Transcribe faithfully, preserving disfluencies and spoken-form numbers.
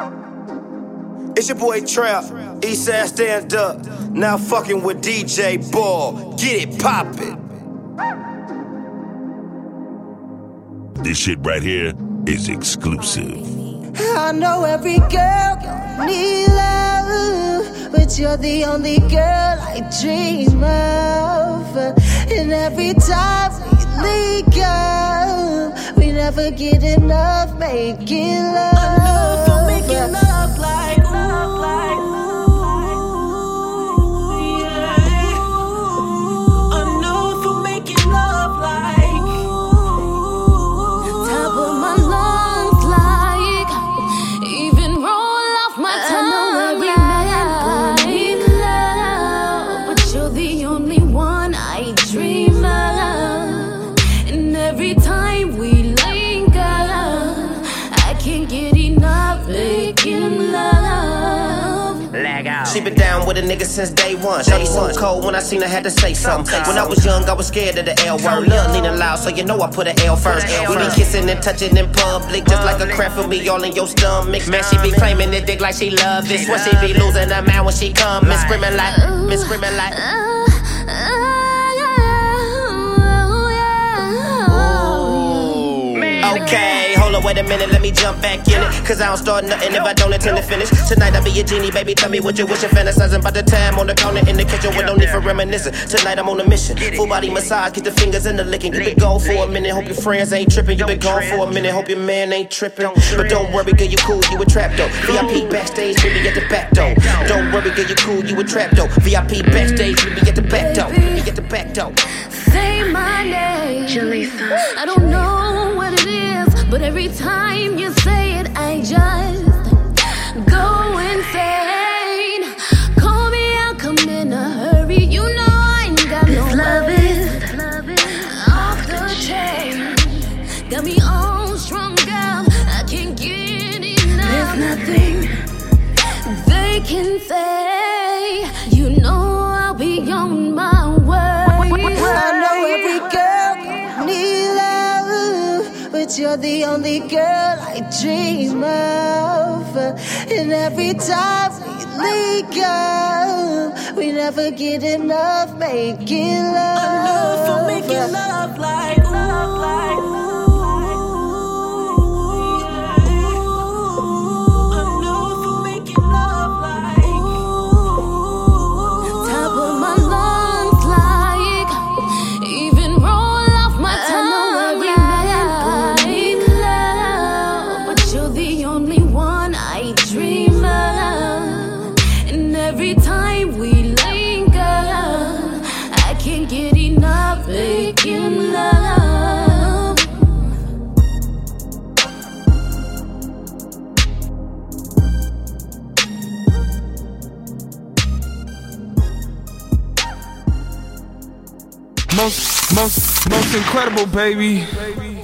It's your boy Trap, Eastside Stand Up. Now fucking with D J Ball. Get it poppin'. This shit right here is exclusive. I know every girl gon' need love, but you're the only girl I dream of. And every time we link up, we never get enough making love. I know for making love like ooh. She been down with a nigga since day one. Shawty so cold when I seen her had to say something. When I was young, I was scared of the L word. Lil' Nina loud, so you know I put an L first. We be kissing and touching in public, just like a crap for me all in your stomach. Man, she be claiming the dick like she love this. When she be losing her mind when she come, and screaming like, and screaming like. Okay, hold on, wait a minute, let me jump back in it. Cause I don't start nothing if I don't intend to finish. Tonight I be your genie, baby, tell me what you wish. Fantasizing about the time on the counter in the kitchen with no need for reminiscing. Tonight I'm on a mission, full body massage, get the fingers in the licking. You been gone for a minute, hope your friends ain't tripping. You been gone for a minute, hope your man ain't tripping. But don't worry, girl, you cool, you a trap though. V I P backstage, baby, at the back door. Don't worry, girl, you cool, you a trap though. V I P backstage, baby, at the back door. Baby, at the back door. Say my name, Jalisa. I don't know what it is, but every time you say it, I just go insane. Call me, I'll come in a hurry. You know I ain't got no love is off the chain. Got me all strung up, I can't get enough. There's nothing they can say. You know I'll be on my way. I know every girl gon' need love, but you're the only girl I dream of. And every time we link up, we never get enough making love. I know for making love like ooh. Most, most, most incredible, baby.